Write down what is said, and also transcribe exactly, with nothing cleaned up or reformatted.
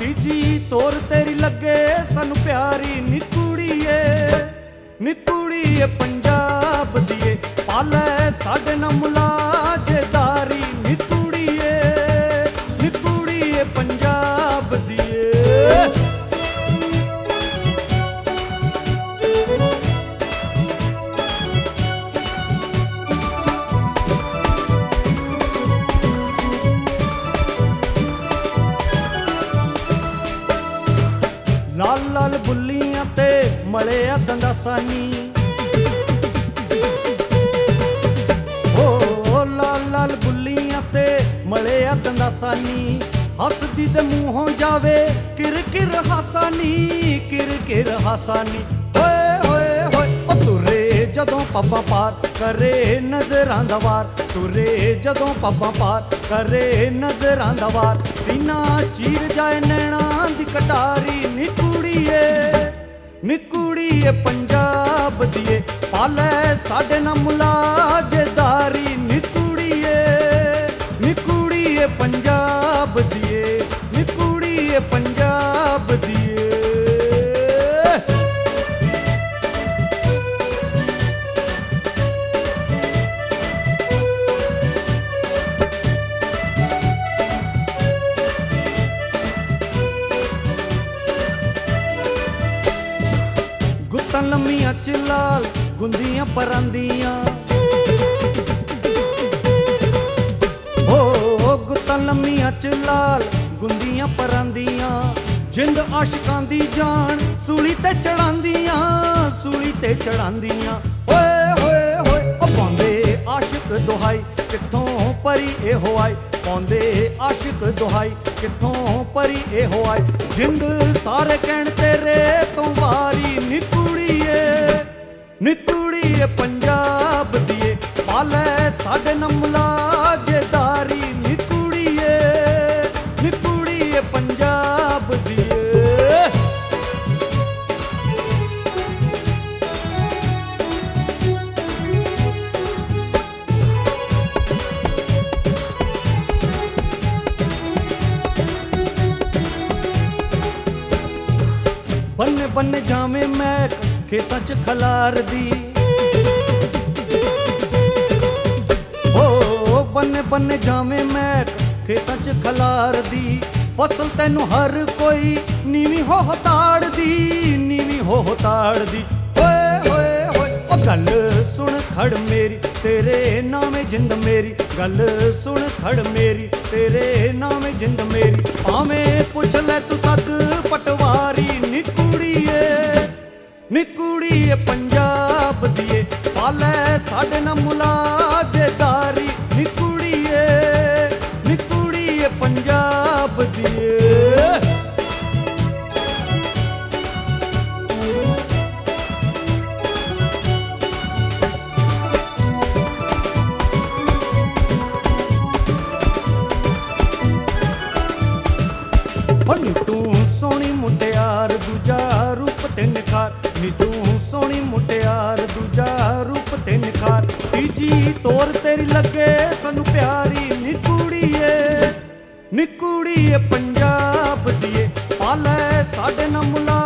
ਤੀਜੀ ਤੋਰ ਤੇਰੀ ਲੱਗੇ ਸਾਨੂੰ ਪਿਆਰੀ ਨੀ ਕੁੜੀਏ ਨੀ ਕੁੜੀਏ ਪੰਜਾਬ ਦੀਏ ਪਾਲੇ ਸਾਡੇ ਨਾਲ ਮੁਲਾਜੇਦਾਰੀ ਨੀ ਕੁੜੀਏ ਨੀ ਕੁੜੀਏ ਪੰਜਾਬ ਦੀਏ। लाल लाल बुल्लियां ते मले दंदासानी ओ लाल लाल बुल्लियां ते मले दंदासानी हसदी दे मूहों जावे किर किर हासानी किर किर हासानी होए होए होए ओ तुरे जदों पब्बां पार करे नजरां दा वार तुरे जदों पब्बां पार करे नजरां दा वार सीना चीर जाए नैना दी कटारी नी कुड़ीए नी कुड़ीए पंजाब दिए पाले साडे नाल मुलाजेदारी नी कुड़ीए नी कुड़ीए पंजाब दिए नी कुड़ीए पंजाब दिए। गुत्तां लम्मियां च लाल गुंदियां परांदियां ओ गुत्तां लम्मियां च लाल गुंदियां परांदियां जिंद आशिकां दी जान सूली ते चढ़ांदियां सूली ते चढ़ांदियां होए होए होए ओ पांदे आशिक दुहाई कित्थों परी ए होआई पांदे आशिक दुहाई कित्थों परी ए होआई जिंद सारे कहण तेरे तो वारी नी कुड़ीए नी कुड़ीए पंजाब दिए पाले साडे नाल मुलाजेदारी नी कुड़ीए नी कुड़ीए पंजाब दिए। बन्ने बन्ने जावे मैक खेतां च खलार दी ओ बन्ने बन्ने जावे मैक खेतां च खलार दी फसल तैनू हर कोई नीवी हो ताड़ दी नीवी हो ताड़ दी होए होए होए ओ गल सुन खड़ मेरी तेरे नामे जिंद मेरी गल सुन खड़ मेरी तेरे नामे जिंद मेरी भावें पुछ ले तू सद पटवारी नी कुड़ीए नी कुड़ीए पंजाब दिए पाले साडे नाल मुलाजेदारी नी कुड़ीए नी कुड़ीए पंजाब दिए। नी तू सोहनी मुटियार दूजा रूप ते निखार नी तू सोहनी मुटियार दूजा रूप ते निखार तीजी तोर तेरी लगे सानू प्यारी नी कुड़ीए नी कुड़ीए पंजाब दिए पाले साडे नाल मुला